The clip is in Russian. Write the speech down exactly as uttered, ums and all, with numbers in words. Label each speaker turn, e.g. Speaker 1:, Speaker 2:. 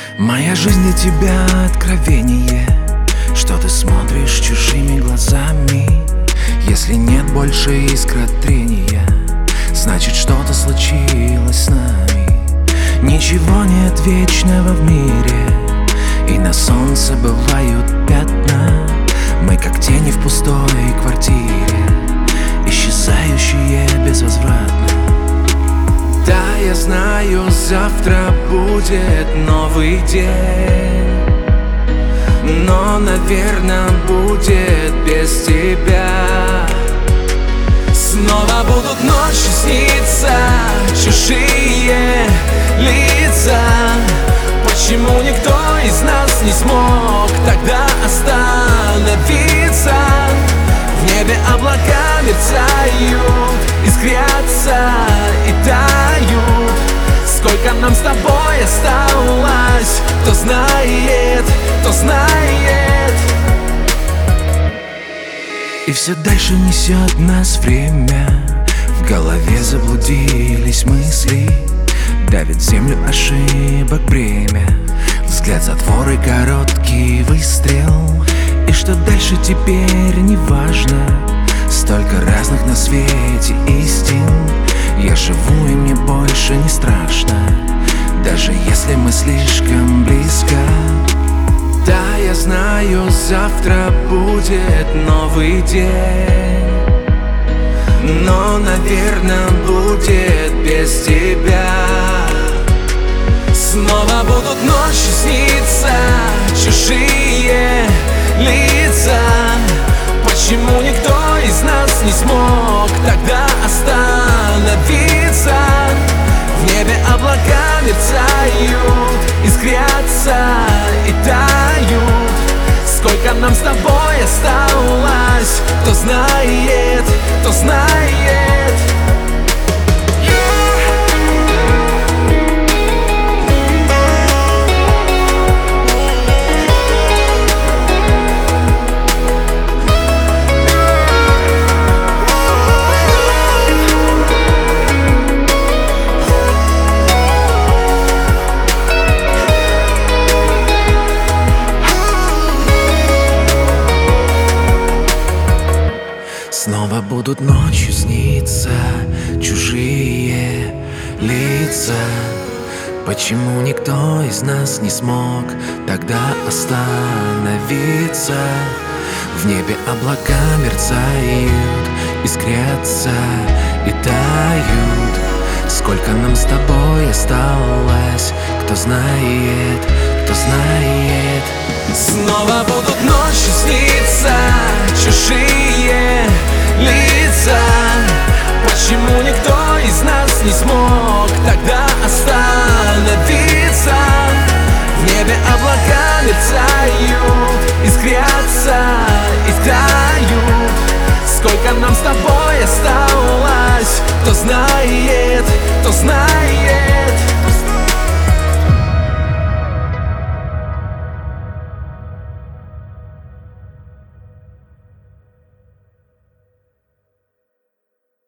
Speaker 1: Моя жизнь для тебя откровение, что ты смотришь чужими глазами. Если нет больше искр от трения, значит что-то случилось с нами. Ничего нет вечного в мире, и на солнце бывают пятна. Мы как тени в пустой квартире, исчезающие безвозвратно. Да, я знаю, завтра будет новый день, но, наверное, будет без тебя. Снова будут ночи сниться чужие лица. Почему никто из нас не смог тогда остановиться? В небе облака мерцают, искрятся и тают. Сколько нам с тобой осталось, кто знает, кто знает. И все дальше несет нас время, в голове заблудились мысли, давит землю ошибок бремя, взгляд затвор и короткий выстрел. И что дальше теперь не важно, столько разных на свете истин. Я живу, и мне больше не страшно, даже если мы слишком близко. Да, я знаю, завтра будет новый день, но, наверное, будет без тебя. Снова будут ночи сниться чужие лица. Почему никто из нас не смог тогда остановиться? В небе облака мерцают, искрятся и тают. Сколько нам с тобой осталось, кто знает, кто знает. Снова будут ночью сниться чужие лица. Почему никто из нас не смог тогда остановиться? В небе облака мерцают, искрятся и тают. Сколько нам с тобой осталось, кто знает, кто знает. Снова будут ночью сниться чужие лица. Почему никто из нас не смог